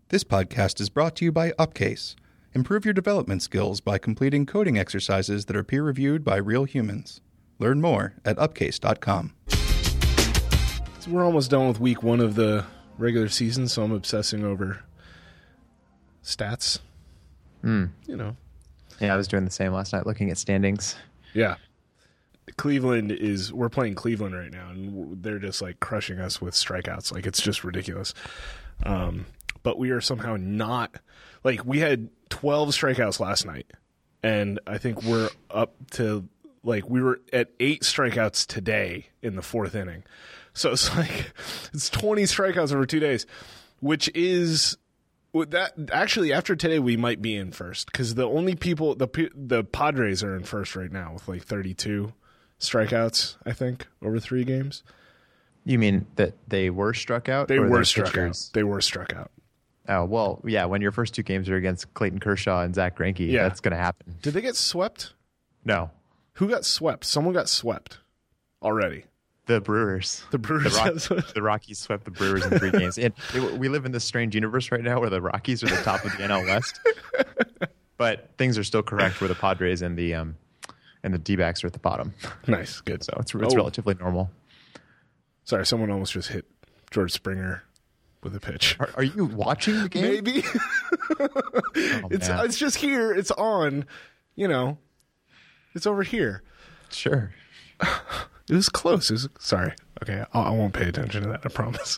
This podcast is brought to you by Upcase. Improve your development skills by completing coding exercises that are peer-reviewed by real humans. Learn more at upcase.com. So we're almost done with week 1 of the regular season, so I'm obsessing over stats. You know. Yeah, I was doing the same last night, looking at standings. Yeah. We're playing Cleveland right now, and they're just like crushing us with strikeouts. Like, it's just ridiculous. But we are somehow not, like, we had 12 strikeouts last night, and I think we're up to, like, we were at 8 strikeouts today in the 4th inning. So it's like, it's 20 strikeouts over 2 days, which is, that actually after today we might be in first, because the only people, the Padres are in first right now with like 32 strikeouts, I think, over 3 games. You mean that they were struck out? They were struck out. They were struck out. Oh, well, yeah, when your first 2 games are against Clayton Kershaw and Zach Greinke, that's going to happen. Did they get swept? No. Who got swept? Someone got swept already. The Brewers. The Rockies swept the Brewers in 3 games. And we live in this strange universe right now where the Rockies are the top of the NL West. But things are still correct where the Padres and the D-backs are at the bottom. Nice. Good. So it's relatively normal. Sorry, someone almost just hit George Springer with a pitch. Are you watching the game? Maybe. It's just here. It's on. You know, it's over here. Sure. It was close. Sorry. Okay, I won't pay attention to that, I promise.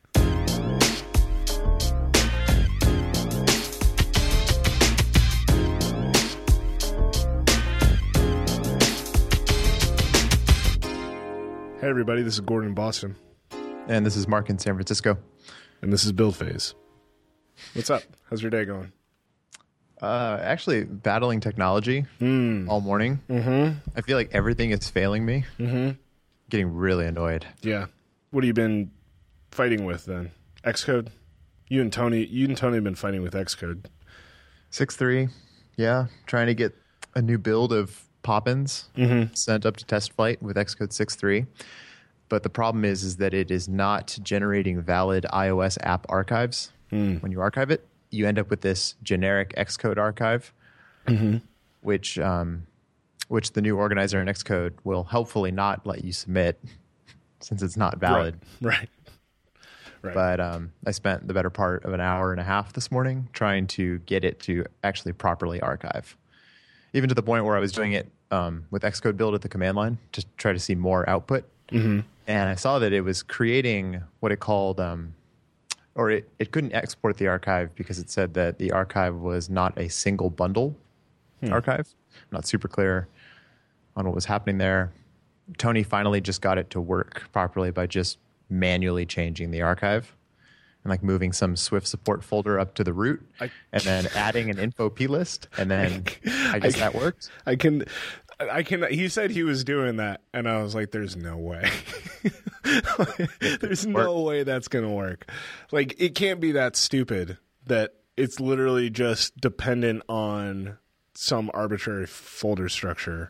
Hey, everybody. This is Gordon in Boston. And this is Mark in San Francisco. And this is Build Phase. What's up? How's your day going? Actually, battling technology all morning. Mm-hmm. I feel like everything is failing me. Mm-hmm. Getting really annoyed. Yeah. What have you been fighting with then? Xcode? You and Tony have been fighting with Xcode. 6.3. Yeah. Trying to get a new build of Poppins sent up to test flight with Xcode 6.3. But the problem is that it is not generating valid iOS app archives. When you archive it, you end up with this generic Xcode archive, which the new organizer in Xcode will helpfully not let you submit since it's not valid. Right. But I spent the better part of an hour and a half this morning trying to get it to actually properly archive, even to the point where I was doing it with Xcode build at the command line to try to see more output. And I saw that it was creating what it called, or it couldn't export the archive because it said that the archive was not a single bundle archive. Not super clear on what was happening there. Tony finally just got it to work properly by just manually changing the archive and like moving some Swift support folder up to the root and then adding an info plist. And then I guess that worked. I can. He said he was doing that, and I was like, "There's no way. There's no way that's gonna work. Like, it can't be that stupid that it's literally just dependent on some arbitrary folder structure."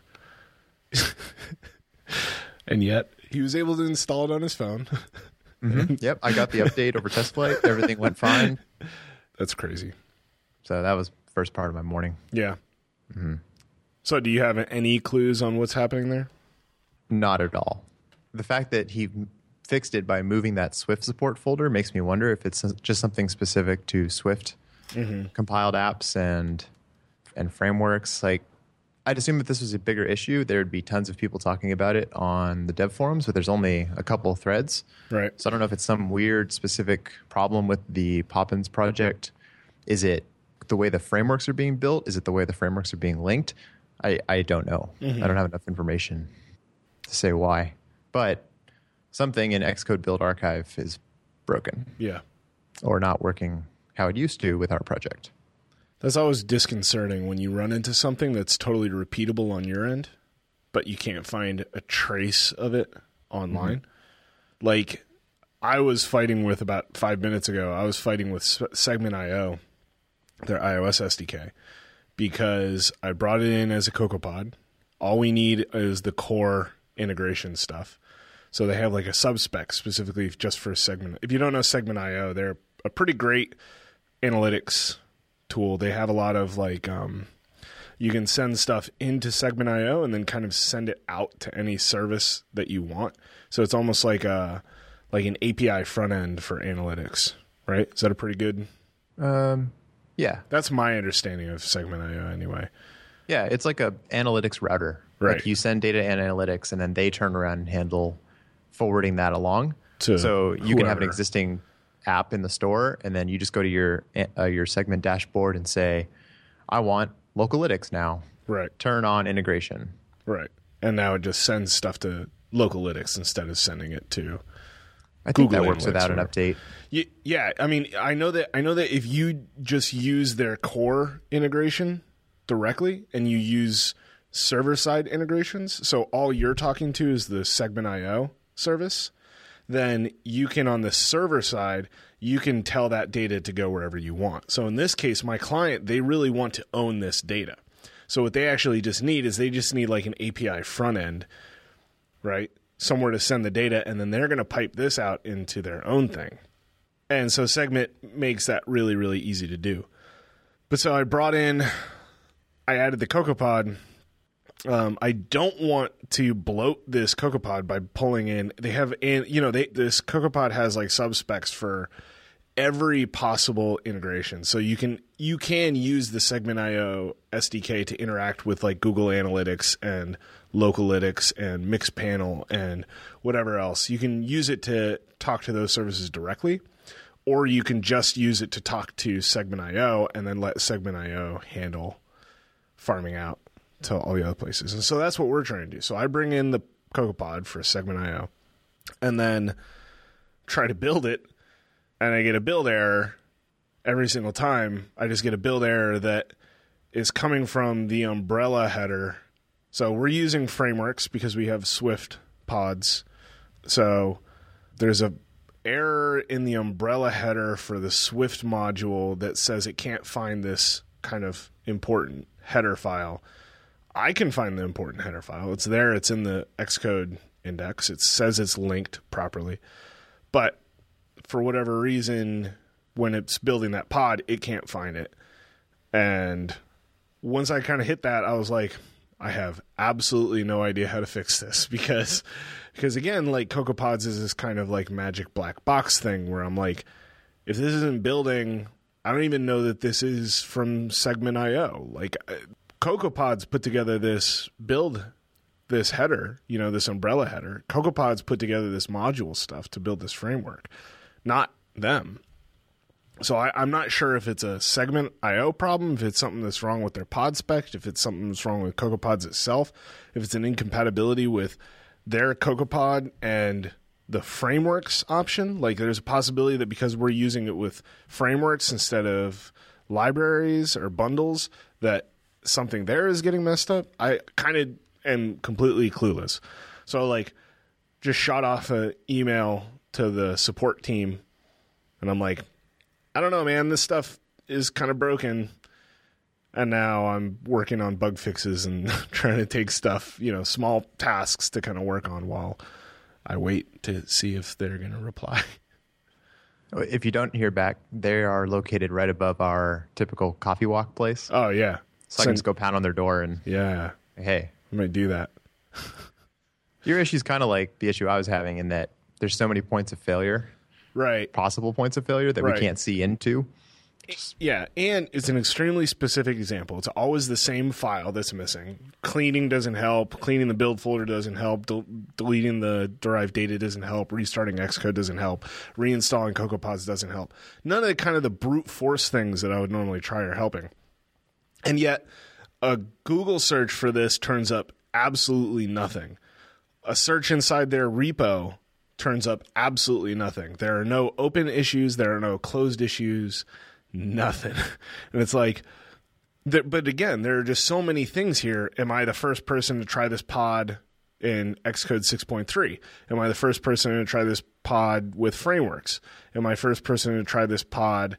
And yet, he was able to install it on his phone. Yep, I got the update over test flight. Everything went fine. That's crazy. So that was the first part of my morning. Yeah. So do you have any clues on what's happening there? Not at all. The fact that he fixed it by moving that Swift support folder makes me wonder if it's just something specific to Swift compiled apps and frameworks. Like, I'd assume if this was a bigger issue, there'd be tons of people talking about it on the dev forums, but there's only a couple threads. Right. So I don't know if it's some weird specific problem with the Poppins project. Is it the way the frameworks are being built? Is it the way the frameworks are being linked? I don't know. I don't have enough information to say why. But something in Xcode build archive is broken. Yeah. Or not working how it used to with our project. That's always disconcerting when you run into something that's totally repeatable on your end, but you can't find a trace of it online. Like, I was fighting with, about 5 minutes ago, I was fighting with Segment.io, their iOS SDK, because I brought it in as a CocoaPod. All we need is the core integration stuff. So they have like a sub-spec specifically just for Segment. If you don't know Segment.io, they're a pretty great analytics tool. They have a lot of like you can send stuff into Segment.io and then kind of send it out to any service that you want. So it's almost like an API front end for analytics, right? Is that a pretty good? Yeah, that's my understanding of Segment.io anyway. Yeah, it's like a analytics router. Right. Like you send data and analytics, and then they turn around and handle forwarding that along. So you can have an existing app in the store, and then you just go to your Segment dashboard and say, I want Localytics now. Right. Turn on integration. Right. And now it just sends stuff to Localytics instead of sending it to I think Google that works without an update. Yeah, I mean, I know that if you just use their core integration directly and you use server-side integrations, so all you're talking to is the Segment.io service, then you can, on the server side, you can tell that data to go wherever you want. So in this case, my client, they really want to own this data. So what they actually just need is they just need like an API front end, right? Somewhere to send the data, and then they're going to pipe this out into their own thing. And so Segment makes that really, really easy to do. But so I added the CocoaPod. I don't want to bloat this CocoaPod by pulling in. This CocoaPod has like subspecs for every possible integration. So you can use the Segment.io SDK to interact with like Google Analytics and Localytics and Mixpanel and whatever else. You can use it to talk to those services directly, or you can just use it to talk to Segment.io and then let Segment.io handle farming out to all the other places. And so that's what we're trying to do. So I bring in the CocoaPod for Segment.io and then try to build it, and I get a build error every single time. I just get a build error that is coming from the umbrella header. So we're using frameworks because we have Swift pods. So there's a error in the umbrella header for the Swift module that says it can't find this kind of important header file. I can find the important header file. It's there. It's in the Xcode index. It says it's linked properly. But for whatever reason, when it's building that pod, it can't find it. And once I kind of hit that, I was like, I have absolutely no idea how to fix this because again, like CocoaPods is this kind of like magic black box thing where I'm like, if this isn't building, I don't even know that this is from Segment.io. Like CocoaPods put together this header, this umbrella header. CocoaPods put together this module stuff to build this framework, not them. So I'm not sure if it's a Segment.io problem, if it's something that's wrong with their pod spec, if it's something that's wrong with CocoaPods itself, if it's an incompatibility with their CocoaPod and the frameworks option. Like there's a possibility that because we're using it with frameworks instead of libraries or bundles, that something there is getting messed up. I kind of am completely clueless. So like just shot off an email to the support team and I'm like, I don't know, man, this stuff is kind of broken. And now I'm working on bug fixes and trying to take stuff, small tasks to kind of work on while I wait to see if they're going to reply. If you don't hear back, they are located right above our typical coffee walk place. Oh, yeah. So I can just go pound on their door and, hey. I might do that. Your issue is kind of like the issue I was having in that there's so many points of failure. Right. Possible points of failure that we can't see into. Yeah, and it's an extremely specific example. It's always the same file that's missing. Cleaning doesn't help. Cleaning the build folder doesn't help. Deleting the derived data doesn't help. Restarting Xcode doesn't help. Reinstalling CocoaPods doesn't help. None of the kind of the brute force things that I would normally try are helping. And yet, a Google search for this turns up absolutely nothing. A search inside their repo turns up absolutely nothing. There are no open issues. There are no closed issues. Nothing. And it's like, but again, there are just so many things here. Am I the first person to try this pod in Xcode 6.3? Am I the first person to try this pod with frameworks? Am I first person to try this pod,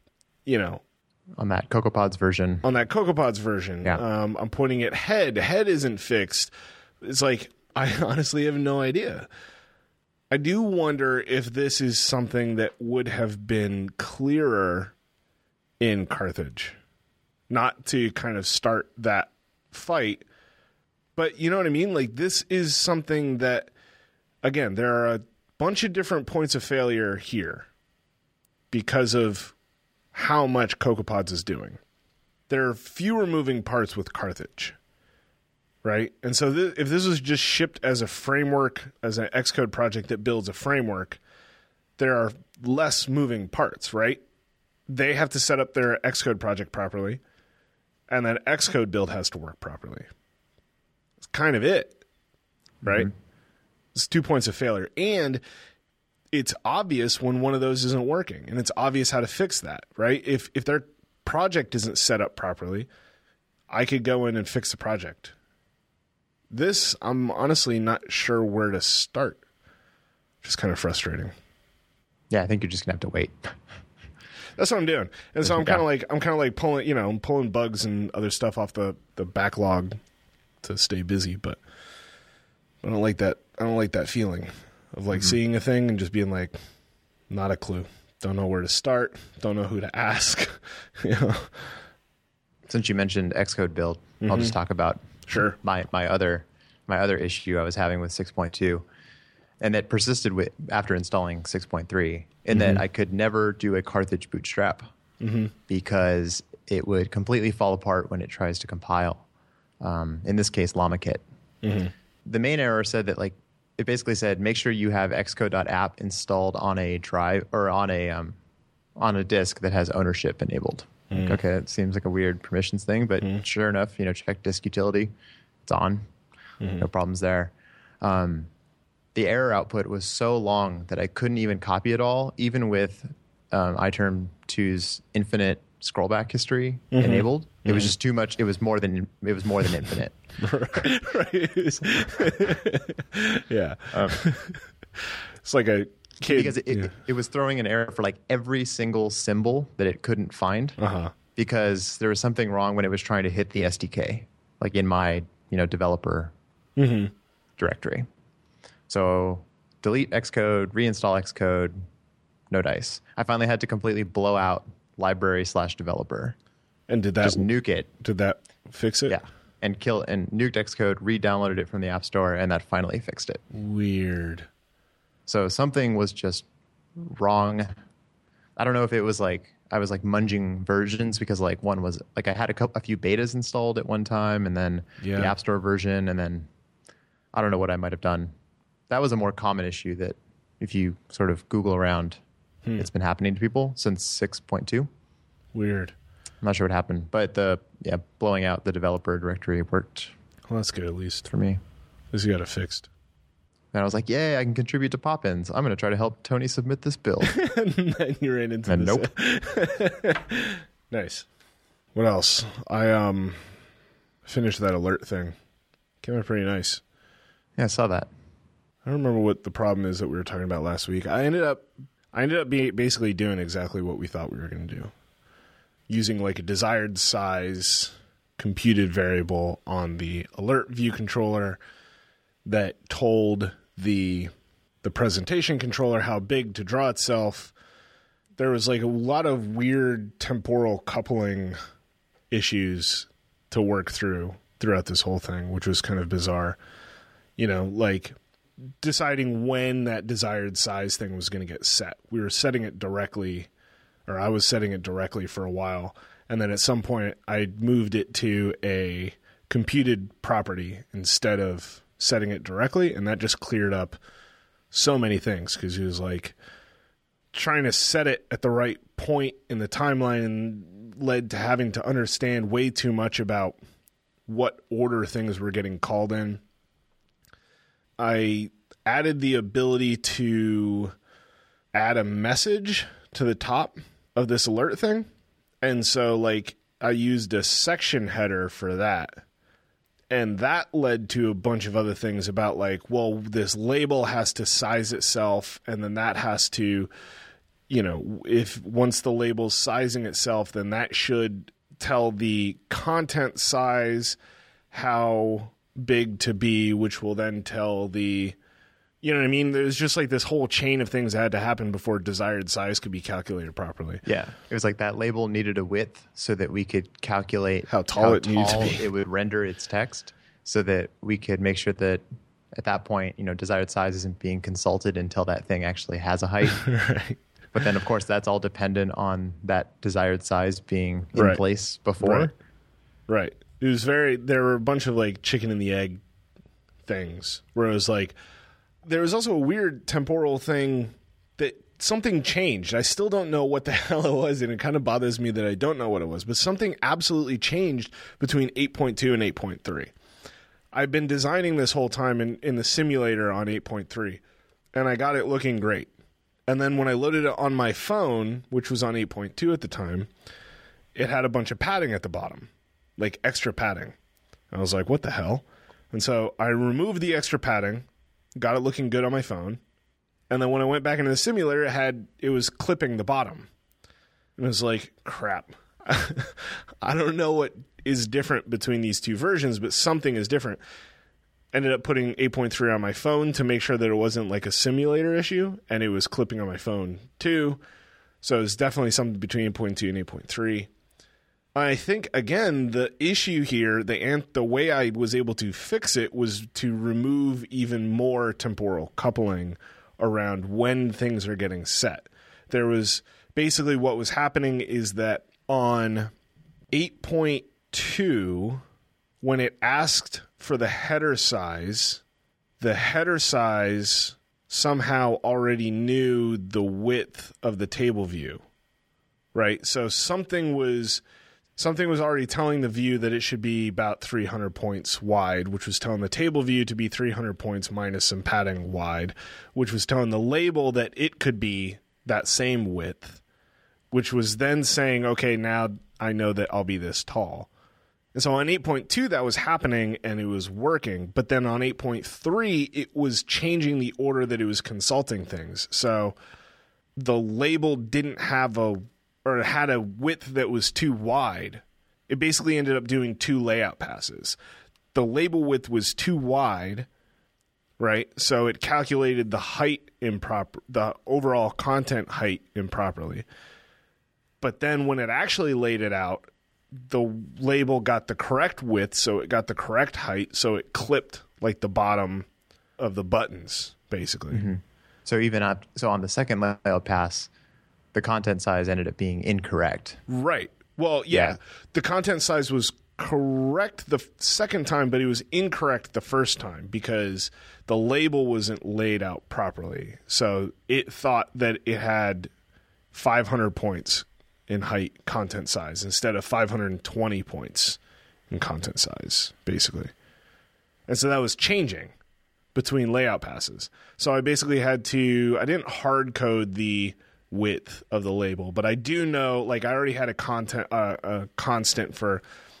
on that CocoaPods version? On that CocoaPods version. Yeah. I'm pointing at head. Head isn't fixed. It's like, I honestly have no idea. I do wonder if this is something that would have been clearer in Carthage. Not to kind of start that fight, but you know what I mean? Like, this is something that, again, there are a bunch of different points of failure here because of how much CocoaPods is doing. There are fewer moving parts with Carthage, right? And so if this was just shipped as a framework, as an Xcode project that builds a framework, there are less moving parts, right? They have to set up their Xcode project properly, and that Xcode build has to work properly. It's kind of it, right? Mm-hmm. It's 2 points of failure. And it's obvious when one of those isn't working, and it's obvious how to fix that, right? If their project isn't set up properly, I could go in and fix the project. This, I'm honestly not sure where to start. Just kind of frustrating. Yeah, I think you're just gonna have to wait. That's what I'm doing. And so I'm kind of like pulling bugs and other stuff off the backlog to stay busy, but I don't like that. I don't like that feeling of like seeing a thing and just being like, not a clue. Don't know where to start. Don't know who to ask. You know? Since you mentioned Xcode build, I'll just talk about my other issue I was having with 6.2, and that persisted after installing 6.3, in that I could never do a Carthage bootstrap because it would completely fall apart when it tries to compile. In this case, LlamaKit. The main error said that, like, it basically said, make sure you have xcode.app installed on a drive or on a disk that has ownership enabled. Like, okay, it seems like a weird permissions thing, but sure enough, check disk utility. It's on. No problems there. The error output was so long that I couldn't even copy it all, even with iTerm2's infinite scrollback history enabled. It was just too much. It was more than infinite. Right. Yeah. It's like a kid. Because it was throwing an error for like every single symbol that it couldn't find, because there was something wrong when it was trying to hit the SDK, like in my developer directory. So delete Xcode, reinstall Xcode, no dice. I finally had to completely blow out library/developer. And did that just nuke it? Did that fix it? Yeah, and nuked Xcode, re-downloaded it from the App Store, and that finally fixed it. Weird. So something was just wrong. I don't know if it was like I was like munging versions, because like one was like I had a few betas installed at one time, and then the App Store version, and then I don't know what I might have done. That was a more common issue that if you sort of Google around, it's been happening to people since 6.2. Weird. I'm not sure what happened, but blowing out the developer directory worked. Well, that's good, at least for me. At least you got it fixed. And I was like, yay, I can contribute to Pop-ins. I'm going to try to help Tony submit this build. And then you ran into this. Nope. Nice. What else? I finished that alert thing. Came out pretty nice. Yeah, I saw that. I don't remember what the problem is that we were talking about last week. I ended up basically doing exactly what we thought we were going to do. Using like a desired size computed variable on the alert view controller that told the presentation controller how big to draw itself. There was like a lot of weird temporal coupling issues to work throughout this whole thing, which was kind of bizarre. Like deciding when that desired size thing was going to get set. We were setting it directly, or I was setting it directly for a while. And then at some point I moved it to a computed property instead of setting it directly. And that just cleared up so many things, because he was like trying to set it at the right point in the timeline and led to having to understand way too much about what order things were getting called in. I added the ability to add a message to the top of this alert thing. And so like I used a section header for that. And that led to a bunch of other things about like, well, this label has to size itself, and then that has to, if once the label's sizing itself, then that should tell the content size how big to be, which will then tell the You know what I mean? There's just like this whole chain of things that had to happen before desired size could be calculated properly. Yeah. It was like that label needed a width so that we could calculate how tall it needed to be. It would render its text so that we could make sure that at that point, desired size isn't being consulted until that thing actually has a height. Right. But then, of course, that's all dependent on that desired size being in place before. Right. It was there were a bunch of like chicken and the egg things where it was like, there was also a weird temporal thing that something changed. I still don't know what the hell it was, and it kind of bothers me that I don't know what it was, but something absolutely changed between 8.2 and 8.3. I've been designing this whole time in the simulator on 8.3, and I got it looking great. And then when I loaded it on my phone, which was on 8.2 at the time, it had a bunch of padding at the bottom, like extra padding. I was like, what the hell? And so I removed the extra padding, got it looking good on my phone, and then when I went back into the simulator, it was clipping the bottom. And it was like, crap. I don't know what is different between these two versions, but something is different. Ended up putting 8.3 on my phone to make sure that it wasn't like a simulator issue, and it was clipping on my phone too. So it's definitely something between 8.2 and 8.3. I think, again, the issue here, the way I was able to fix it was to remove even more temporal coupling around when things are getting set. There was basically what was happening is that on 8.2, when it asked for the header size somehow already knew the width of the table view, right? So something was already telling the view that it should be about 300 points wide, which was telling the table view to be 300 points minus some padding wide, which was telling the label that it could be that same width, which was then saying, okay, now I know that I'll be this tall. And so on 8.2, that was happening and it was working. But then on 8.3, it was changing the order that it was consulting things. So the label didn't have it had a width that was too wide. It basically ended up doing two layout passes. The label width was too wide, right? So it calculated the height the overall content height improperly. But then when it actually laid it out, the label got the correct width, so it got the correct height, so it clipped like the bottom of the buttons, basically. Mm-hmm. So on the second layout pass, the content size ended up being incorrect. Right. Well, yeah. The content size was correct the second time, but it was incorrect the first time because the label wasn't laid out properly. So it thought that it had 500 points in height content size instead of 520 points in content size, basically. And so that was changing between layout passes. So I basically I didn't hard code the width of the label, but I do know, like, I already had a constant for,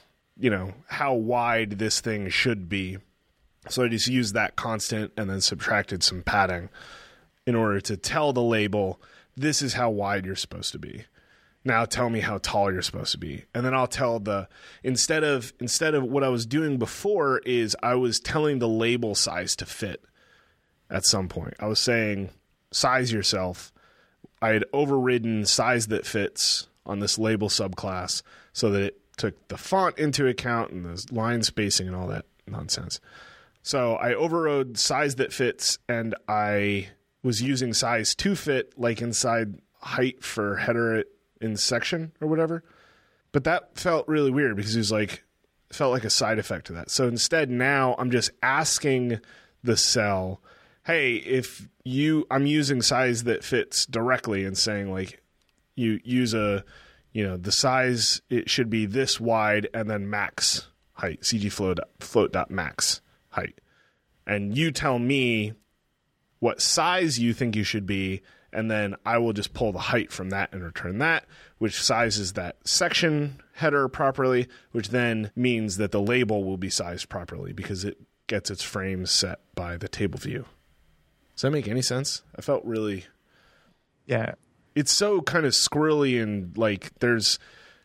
how wide this thing should be. So I just used that constant and then subtracted some padding in order to tell the label, this is how wide you're supposed to be. Now tell me how tall you're supposed to be. And then I'll tell instead of what I was doing before is I was telling the label size to fit at some point. I was saying, size yourself. I had overridden size that fits on this label subclass so that it took the font into account and the line spacing and all that nonsense. So I overrode size that fits, and I was using size to fit, like inside height for header in section or whatever. But that felt really weird because it felt like a side effect to that. So instead now I'm just asking the cell, hey, I'm using size that fits directly and saying, like, you use the size, it should be this wide and then max height, cgfloat.max height. And you tell me what size you think you should be, and then I will just pull the height from that and return that, which sizes that section header properly, which then means that the label will be sized properly because it gets its frames set by the table view. Does that make any sense? I felt really... Yeah. It's so kind of squirrely and like it's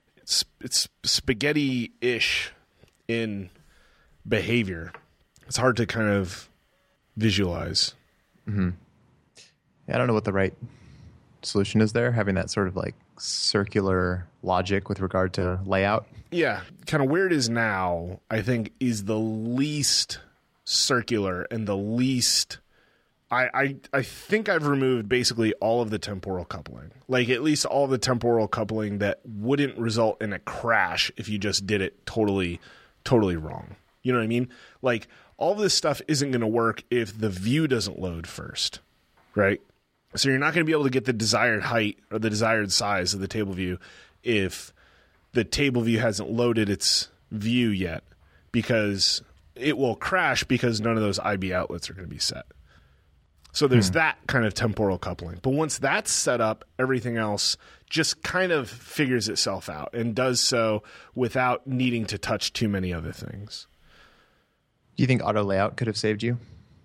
spaghetti-ish in behavior. It's hard to kind of visualize. Yeah, I don't know what the right solution is there, having that sort of like circular logic with regard to layout. Yeah, kind of where it is now, I think, is the least circular and the least... I think I've removed basically all of the temporal coupling. Like, at least all of the temporal coupling that wouldn't result in a crash if you just did it totally wrong. You know what I mean? Like, all of this stuff isn't going to work if the view doesn't load first, right? So you're not going to be able to get the desired height or the desired size of the table view if the table view hasn't loaded its view yet, because it will crash because none of those IB outlets are going to be set. So there's that kind of temporal coupling. But once that's set up, everything else just kind of figures itself out and does so without needing to touch too many other things. Do you think auto layout could have saved you?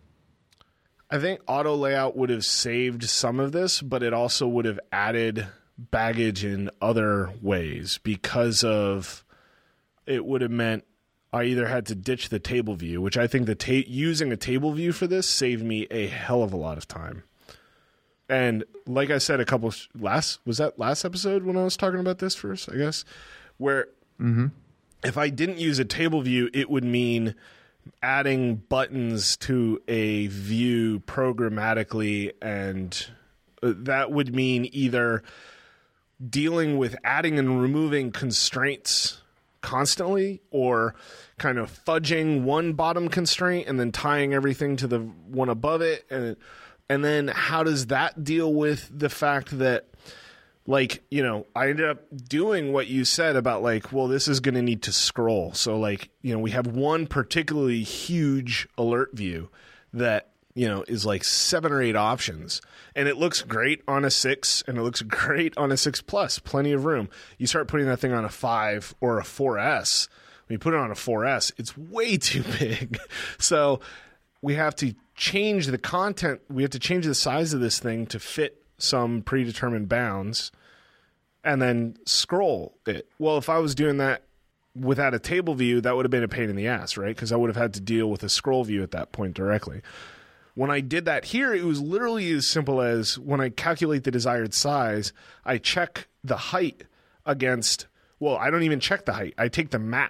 I think auto layout would have saved some of this, but it also would have added baggage in other ways, because of it would have meant I either had to ditch the table view, which I think using a table view for this saved me a hell of a lot of time. And like I said, was that last episode when I was talking about this first, I guess, where if I didn't use a table view, it would mean adding buttons to a view programmatically, and that would mean either dealing with adding and removing constraints constantly, or kind of fudging one bottom constraint and then tying everything to the one above it. And then how does that deal with the fact that, like, you know, I ended up doing what you said about, like, well, this is going to need to scroll. So, like, you know, we have one particularly huge alert view that, you know, is like 7 or 8 options, and it looks great on a 6 and it looks great on a 6 Plus, plenty of room. You start putting that thing on a 5 or a 4S. When you put it on a 4S, it's way too big. So we have to change the content. We have to change the size of this thing to fit some predetermined bounds and then scroll it. Well, if I was doing that without a table view, that would have been a pain in the ass, right? Because I would have had to deal with a scroll view at that point directly. When I did that here, it was literally as simple as, when I calculate the desired size, I check the height against, well, I don't even check the height. I take the min.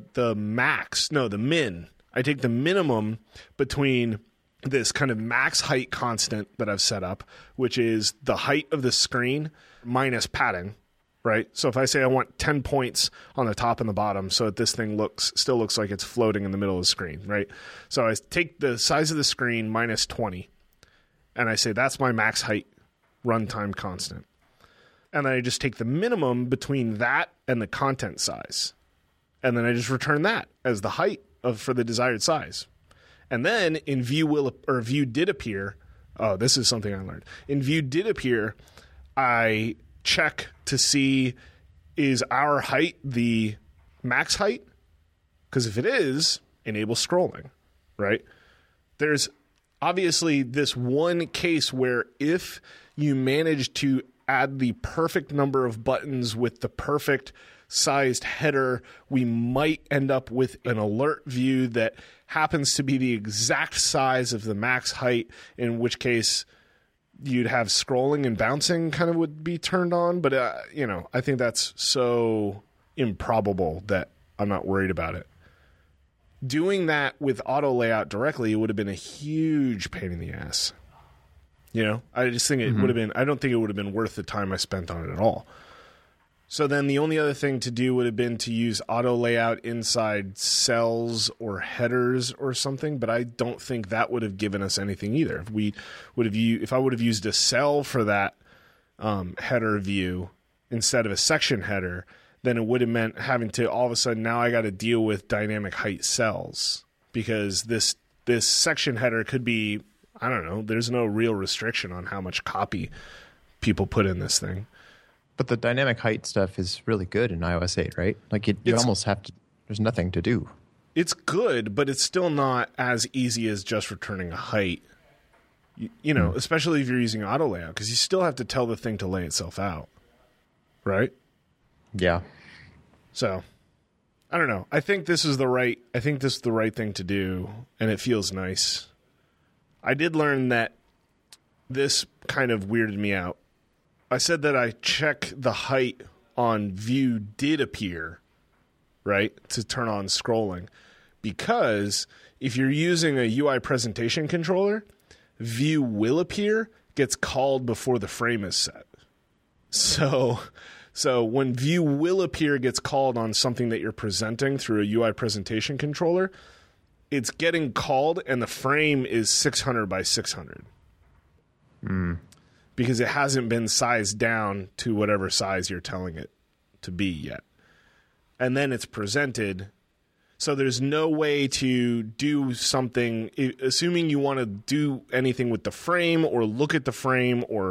I take the minimum between this kind of max height constant that I've set up, which is the height of the screen minus padding, right? So if I say I want 10 points on the top and the bottom so that this thing still looks like it's floating in the middle of the screen, right? So I take the size of the screen minus 20, and I say that's my max height runtime constant. And then I just take the minimum between that and the content size. And then I just return that as the height for the desired size. And then in view did appear, oh, this is something I learned. In view did appear, I check to see, is our height the max height? Because if it is, enable scrolling, right? There's obviously this one case where if you manage to add the perfect number of buttons with the perfect sized header, we might end up with an alert view that happens to be the exact size of the max height, in which case you'd have scrolling and bouncing kind of would be turned on. But, you know, I think that's so improbable that I'm not worried about it. Doing that with auto layout directly would have been a huge pain in the ass. You know, I just think it would have been, I don't think it would have been worth the time I spent on it at all. So then the only other thing to do would have been to use auto layout inside cells or headers or something, but I don't think that would have given us anything either. If I would have used a cell for that header view instead of a section header, then it would have meant having to, all of a sudden, now I got to deal with dynamic height cells, because this section header could be, I don't know, there's no real restriction on how much copy people put in this thing. But the dynamic height stuff is really good in iOS 8, right? Like you almost have to, there's nothing to do. It's good, but it's still not as easy as just returning a height. You know, especially if you're using auto layout, because you still have to tell the thing to lay itself out, right? Yeah. So, I don't know. I think this is the right thing to do, and it feels nice. I did learn that this kind of weirded me out. I said that I check the height on view did appear, right, to turn on scrolling. Because if you're using a UI presentation controller, view will appear gets called before the frame is set. So when view will appear gets called on something that you're presenting through a UI presentation controller, it's getting called and the frame is 600 by 600. Because it hasn't been sized down to whatever size you're telling it to be yet. And then it's presented. So there's no way to do something, assuming you want to do anything with the frame or look at the frame or,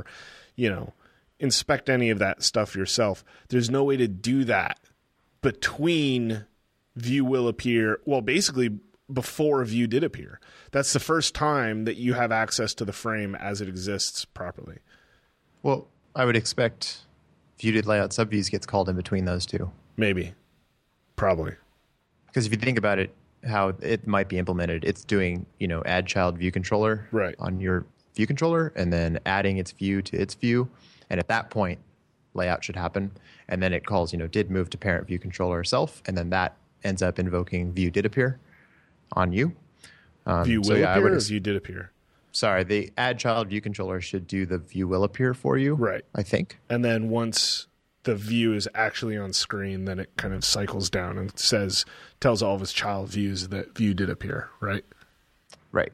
inspect any of that stuff yourself. There's no way to do that between view will appear. Well, basically before view did appear. That's the first time that you have access to the frame as it exists properly. Well, I would expect view did layout subviews gets called in between those two. Maybe. Probably. Because if you think about it, how it might be implemented, it's doing, add child view controller on your view controller and then adding its view to its view. And at that point, layout should happen. And then it calls, did move to parent view controller self. And then that ends up invoking view did appear on you. View will appear or view did appear? Sorry, the add child view controller should do the view will appear for you. Right. I think. And then once the view is actually on screen, then it kind of cycles down and tells all of its child views that view did appear, right? Right.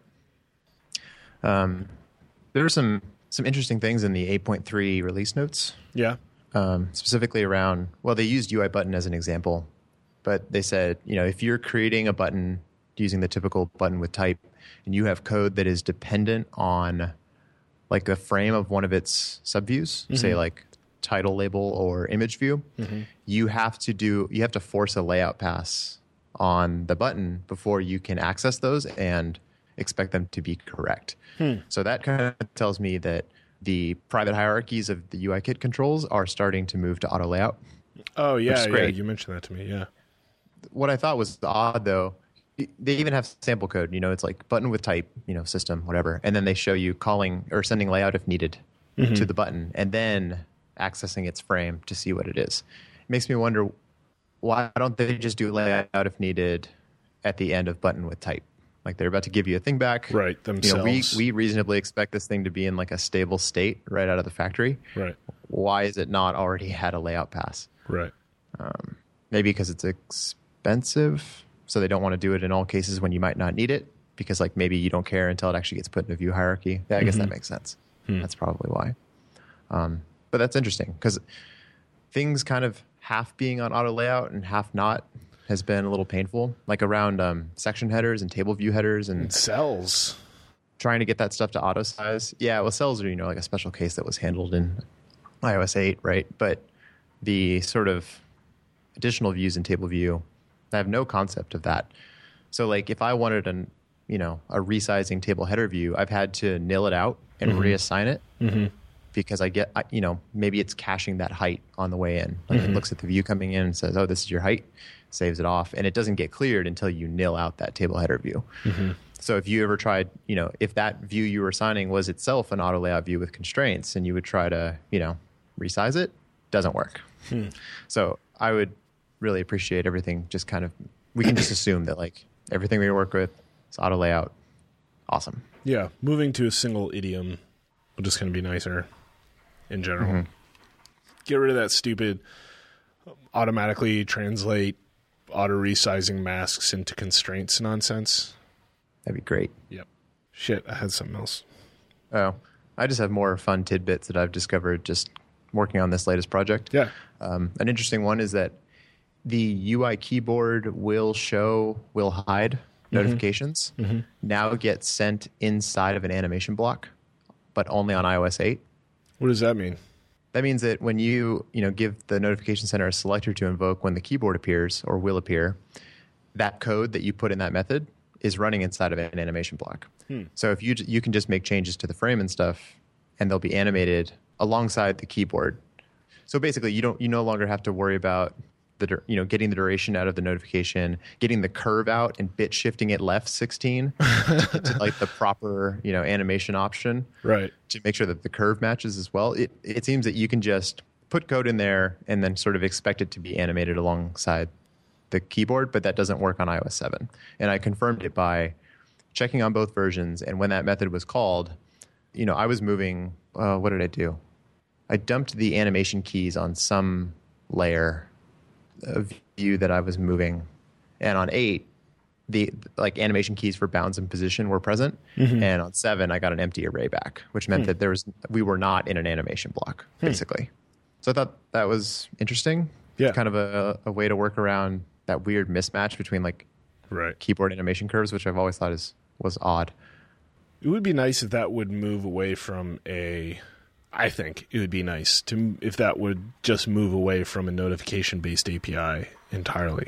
There are some interesting things in the 8.3 release notes. Yeah. Specifically around, they used UI button as an example, but they said, if you're creating a button using the typical button with type and you have code that is dependent on like the frame of one of its subviews, say like title label or image view, you have to force a layout pass on the button before you can access those and expect them to be correct. So that kind of tells me that the private hierarchies of the UIKit controls are starting to move to auto layout. Oh, yeah, yeah. You mentioned that to me, yeah. What I thought was odd, though, they even have sample code. It's like button with type, system, whatever. And then they show you calling or sending layout if needed to the button and then accessing its frame to see what it is. It makes me wonder, why don't they just do layout if needed at the end of button with type? Like they're about to give you a thing back. Right, themselves. We reasonably expect this thing to be in like a stable state right out of the factory. Right. Why is it not already had a layout pass? Right. Maybe because it's expensive, so they don't want to do it in all cases when you might not need it, because like maybe you don't care until it actually gets put in a view hierarchy. Yeah, I guess that makes sense. That's probably why. But that's interesting because things kind of half being on auto layout and half not has been a little painful, like around section headers and table view headers and cells. Trying to get that stuff to auto size. Yeah, well, cells are, like a special case that was handled in iOS 8, right? But the sort of additional views in table view, I have no concept of that. So like if I wanted a resizing table header view, I've had to nil it out and reassign it because I get, maybe it's caching that height on the way in. Like it looks at the view coming in and says, oh, this is your height, saves it off. And it doesn't get cleared until you nil out that table header view. So if you ever tried, if that view you were assigning was itself an auto layout view with constraints and you would try to, resize it, doesn't work. So I would really appreciate everything just kind of, we can just assume that like everything we work with is auto layout. Awesome. Yeah. Moving to a single idiom will just kind of be nicer in general. Get rid of that stupid automatically translate auto resizing masks into constraints nonsense. That'd be great. Yep. Shit, I had something else. Oh, I just have more fun tidbits that I've discovered just working on this latest project. Yeah. An interesting one is that the UI keyboard will hide notifications now get sent inside of an animation block, but only on iOS 8. What does that mean? That means that when you give the notification center a selector to invoke when the keyboard appears or will appear, that code that you put in that method is running inside of an animation block. So if you can just make changes to the frame and stuff, and they'll be animated alongside the keyboard. So basically, you no longer have to worry about getting the duration out of the notification, getting the curve out and bit shifting it left 16 to get to like the proper, animation option. Right. To make sure that the curve matches as well. It seems that you can just put code in there and then sort of expect it to be animated alongside the keyboard, but that doesn't work on iOS 7. And I confirmed it by checking on both versions. And when that method was called, I was moving, what did I do? I dumped the animation keys on some layer of view that I was moving. And on 8, the animation keys for bounds and position were present. Mm-hmm. And on 7, I got an empty array back, which meant that we were not in an animation block, basically. So I thought that was interesting. Yeah. Kind of a way to work around that weird mismatch between keyboard animation curves, which I've always thought was odd. It would be nice if that would move away from I think it would be nice if that would just move away from a notification-based API entirely.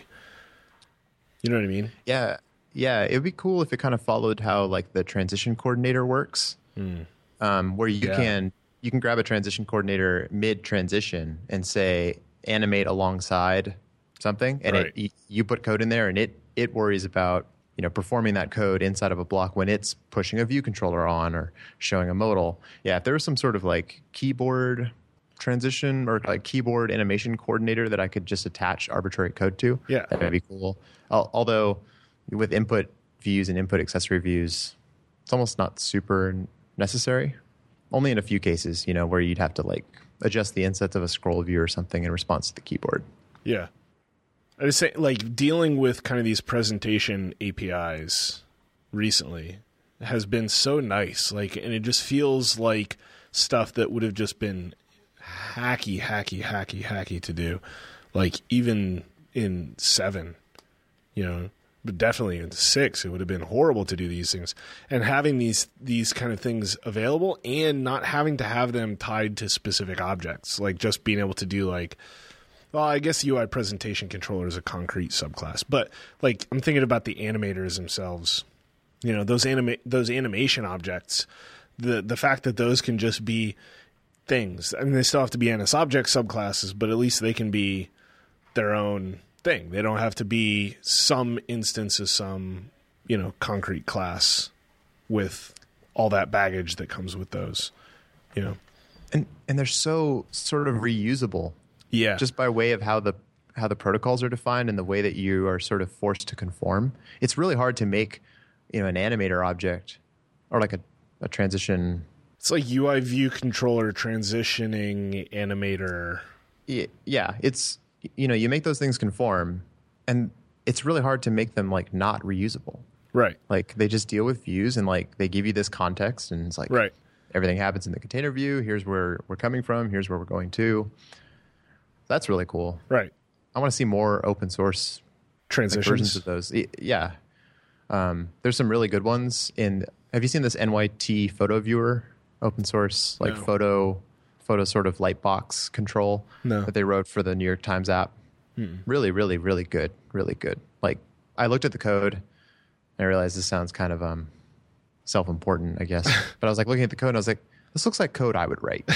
You know what I mean? Yeah. Yeah, it would be cool if it kind of followed how the transition coordinator works, where you can grab a transition coordinator mid-transition and say animate alongside something, and you put code in there, and it worries about performing that code inside of a block when it's pushing a view controller on or showing a modal. Yeah, if there was some sort of keyboard transition or keyboard animation coordinator that I could just attach arbitrary code to, that'd be cool. Although with input views and input accessory views, it's almost not super necessary. Only in a few cases, where you'd have to adjust the insets of a scroll view or something in response to the keyboard. Yeah. I just say, dealing with kind of these presentation APIs recently has been so nice. And it just feels like stuff that would have just been hacky to do. Even in 7, but definitely in 6, it would have been horrible to do these things. And having these kind of things available and not having to have them tied to specific objects, just being able to do well, I guess UI presentation controller is a concrete subclass, but I'm thinking about the animators themselves. Those animation objects. The fact that those can just be things. I mean, they still have to be NSObject subclasses, but at least they can be their own thing. They don't have to be some instance of some concrete class with all that baggage that comes with those. And they're so sort of reusable. Yeah. Just by way of how the protocols are defined and the way that you are sort of forced to conform. It's really hard to make, an animator object or a transition. It's UI view controller transitioning animator. Yeah. It's, you make those things conform, and it's really hard to make them not reusable. Right. They just deal with views and they give you this context, and it's right. Everything happens in the container view. Here's where we're coming from. Here's where we're going to. That's really cool. Right. I want to see more open source transitions versions of those. Yeah. There's some really good ones. Have you seen this NYT photo viewer open source No. photo sort of light box control that they wrote for the New York Times app? Really, really, really good. Really good. I looked at the code and I realized this sounds kind of self-important, I guess. But I was looking at the code and I was like, this looks like code I would write.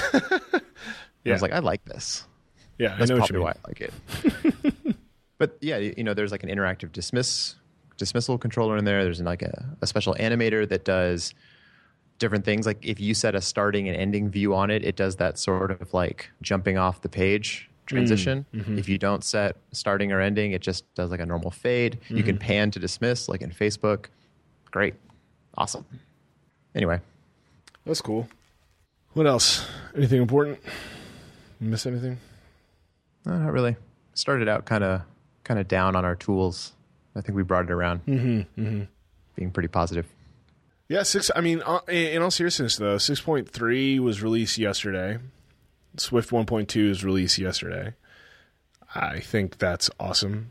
I was I like this. Yeah, that's I know probably what why I like it. But yeah, there's an interactive dismissal controller in there. There's a special animator that does different things. If you set a starting and ending view on it, it does that sort of jumping off the page transition. Mm-hmm. If you don't set starting or ending, it just does a normal fade. Mm-hmm. You can pan to dismiss in Facebook. Great. Awesome. Anyway. That's cool. What else? Anything important? Miss anything? No, not really. Started out kind of down on our tools. I think we brought it around. Being pretty positive. Yeah, in all seriousness though, 6.3 was released yesterday. Swift 1.2 is released yesterday. I think that's awesome.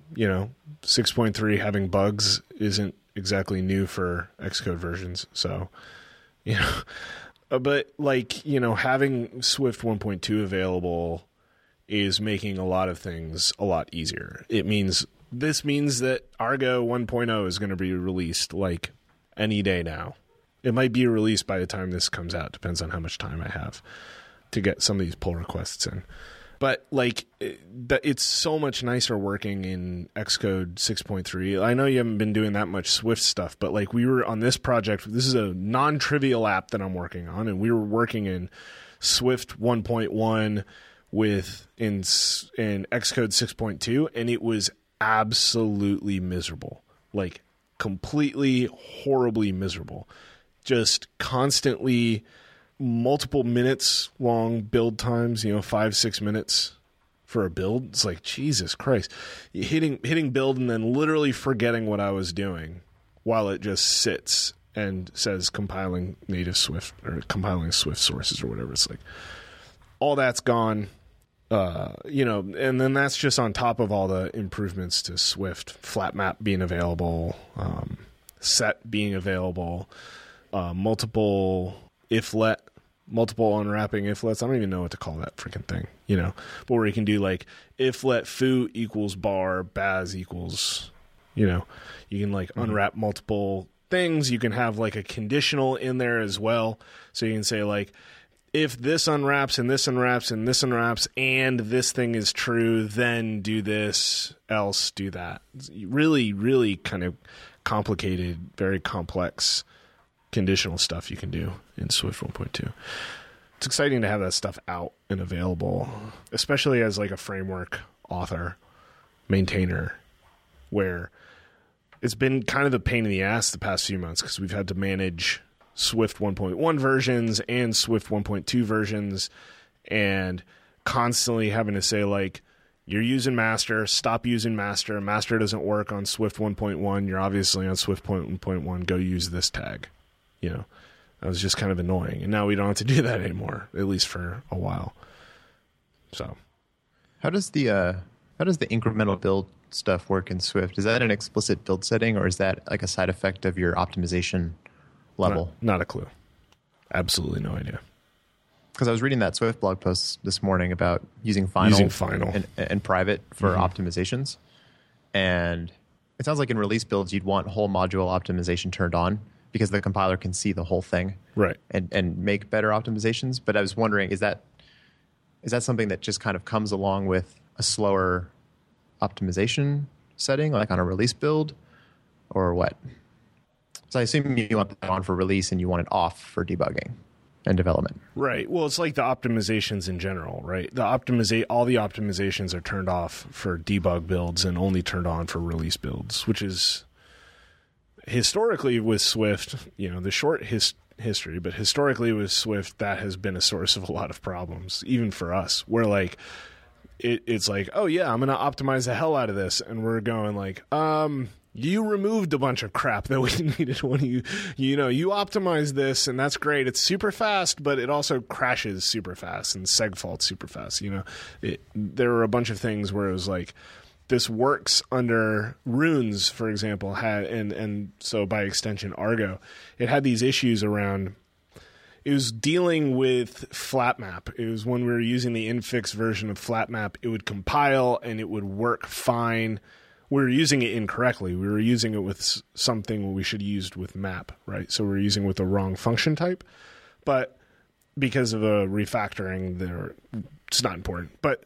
6.3 having bugs isn't exactly new for Xcode versions. So, but having Swift 1.2 available is making a lot of things a lot easier. This means that Argo 1.0 is going to be released any day now. It might be released by the time this comes out. Depends on how much time I have to get some of these pull requests in. But like, it's so much nicer working in Xcode 6.3. I know you haven't been doing that much Swift stuff, but like we were on this project. This is a non-trivial app that I'm working on, and we were working in Swift 1.1 in Xcode 6.2, and it was absolutely miserable. Like completely horribly miserable. Just constantly multiple minutes long build times, 5-6 minutes for a build. It's like, Jesus Christ. Hitting build and then literally forgetting what I was doing while it just sits and says compiling native Swift or compiling Swift sources or whatever. It's like all that's gone. And then that's just on top of all the improvements to Swift, flat map being available, set being available, multiple unwrapping iflets. I don't even know what to call that freaking thing, but where you can do like iflet foo equals bar, baz equals, you can like unwrap multiple things. You can have like a conditional in there as well. So you can say like, if this unwraps and this unwraps and this unwraps and this thing is true, then do this, else do that. It's really, really kind of complicated, very complex conditional stuff you can do in Swift 1.2. It's exciting to have that stuff out and available, especially as like a framework author, maintainer, where it's been kind of a pain in the ass the past few months because we've had to manage Swift 1.1 versions and Swift 1.2 versions and constantly having to say like, you're using master, stop using master. Master doesn't work on Swift 1.1. You're obviously on Swift 1.1. Go use this tag. That was just kind of annoying. And now we don't have to do that anymore, at least for a while. So how does the incremental build stuff work in Swift? Is that an explicit build setting, or is that like a side effect of your optimization level? Not a clue. Absolutely no idea. Because I was reading that Swift blog post this morning about using Final and private for optimizations. And it sounds like in release builds, you'd want whole module optimization turned on because the compiler can see the whole thing, right, and make better optimizations. But I was wondering, is that something that just kind of comes along with a slower optimization setting, like on a release build, or what? So I assume you want that on for release and you want it off for debugging and development. Right. Well, it's like the optimizations in general, right? All the optimizations are turned off for debug builds and only turned on for release builds, which is historically with Swift, the short history, but historically with Swift, that has been a source of a lot of problems, even for us, where like it's like, oh yeah, I'm going to optimize the hell out of this. And we're going like, you removed a bunch of crap that we needed when you optimize this, and that's great. It's super fast, but it also crashes super fast and segfaults super fast. There were a bunch of things where it was like, this works under Runes, for example, and so by extension Argo. It had these issues around. It was dealing with FlatMap. It was when we were using the infix version of FlatMap, it would compile and it would work fine. We were using it incorrectly. We were using it with something we should have used with map, right? So we're using it with the wrong function type. But because of a refactoring, it's not important. But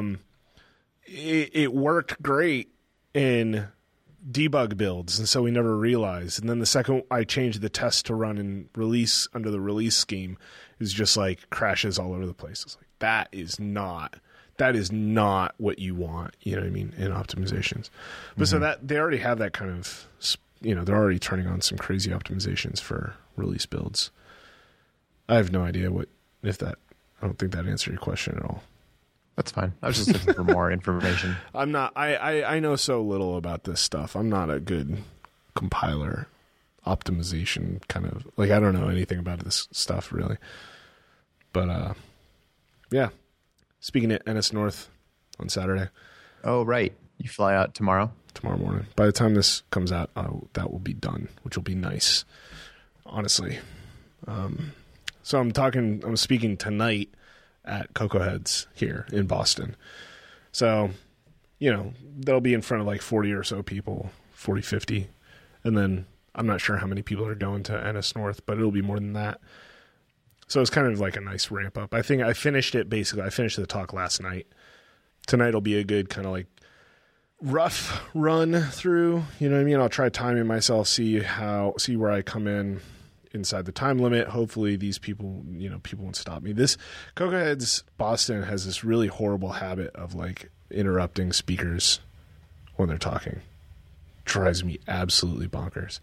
it worked great in debug builds, and so we never realized. And then the second I changed the test to run in release under the release scheme, is just like crashes all over the place. It's like that is not what you want, you know what I mean, in optimizations. But so that they already have that kind of, they're already turning on some crazy optimizations for release builds. I have no idea I don't think that answered your question at all. That's fine. I was just looking for more information. I'm not. I know so little about this stuff. I'm not a good compiler optimization kind of, like, I don't know anything about this stuff really. But yeah. Speaking at NS North on Saturday. Oh, right. You fly out tomorrow? Tomorrow morning. By the time this comes out, that will be done, which will be nice, honestly. So I'm speaking tonight at Cocoa Heads here in Boston. So, they'll be in front of like 40 or so people, 40, 50. And then I'm not sure how many people are going to NS North, but it'll be more than that. So it's kind of like a nice ramp up. I think I finished it basically. I finished the talk last night. Tonight will be a good kind of like rough run through. You know what I mean? I'll try timing myself, see where I come in inside the time limit. Hopefully these people won't stop me. This Cocoa Heads Boston has this really horrible habit of like interrupting speakers when they're talking. Drives me absolutely bonkers.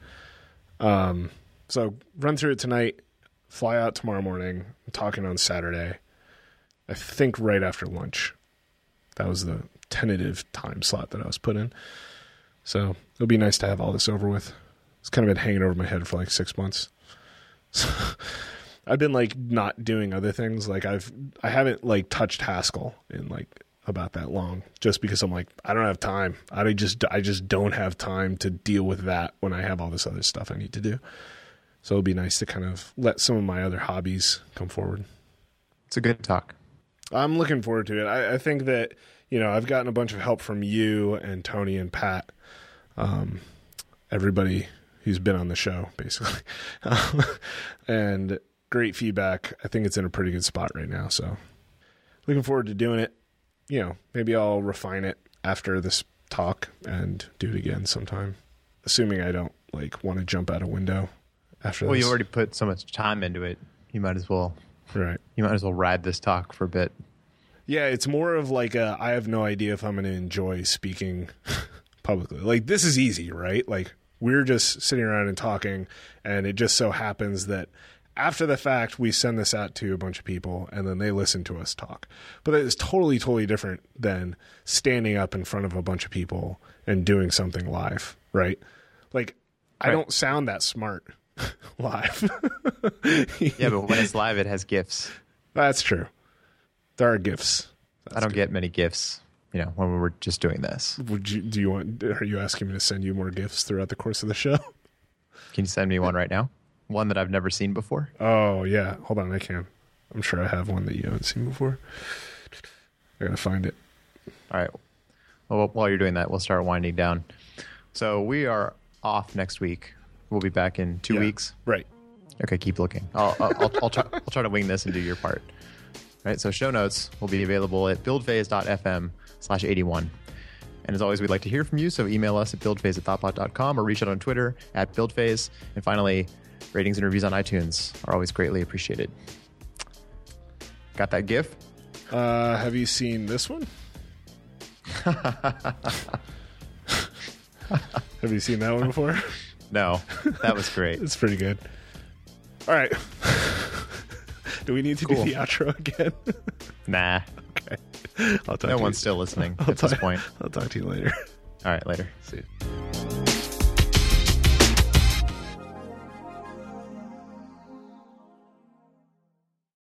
So run through it tonight, fly out tomorrow morning. I'm talking on Saturday. I think right after lunch. That was the tentative time slot that I was put in. So it'll be nice to have all this over with. It's kind of been hanging over my head for like 6 months. So I've been like not doing other things. Like I haven't like touched Haskell in like about that long, just because I'm like, I don't have time. I just don't have time to deal with that when I have all this other stuff I need to do. So it'll be nice to kind of let some of my other hobbies come forward. It's a good talk. I'm looking forward to it. I think that, I've gotten a bunch of help from you and Tony and Pat, everybody who's been on the show, basically, and great feedback. I think it's in a pretty good spot right now. So looking forward to doing it. Maybe I'll refine it after this talk and do it again sometime, assuming I don't like want to jump out a window after this. Well, you already put so much time into it. You might as well. Right. You might as well ride this talk for a bit. Yeah, it's more of like I have no idea if I'm going to enjoy speaking publicly. Like, this is easy, right? Like, we're just sitting around and talking, and it just so happens that after the fact, we send this out to a bunch of people, and then they listen to us talk. But that is totally, totally different than standing up in front of a bunch of people and doing something live, right? Like, I don't sound that smart live. Yeah, but when it's live, it has GIFs. That's true. There are GIFs. I don't get many GIFs, when we're just doing this. Are you asking me to send you more GIFs throughout the course of the show? Can you send me one right now? One that I've never seen before? Oh, yeah. Hold on, I can. I'm sure I have one that you haven't seen before. I gotta find it. All right. Well, while you're doing that, we'll start winding down. So we are off next week. We'll be back in 2 weeks. Right. Okay, keep looking. I'll try to wing this and do your part. All right, so show notes will be available at buildphase.fm/81. And as always, we'd like to hear from you, so email us at buildphase@thoughtbot.com or reach out on Twitter at buildphase. And finally, ratings and reviews on iTunes are always greatly appreciated. Got that GIF? Have you seen this one? Have you seen that one before? No, that was great. It's pretty good. All right. Do we need to do the outro again? Nah. Okay. I'll talk no one's still listening at this point. I'll talk to you later. All right, later. See you.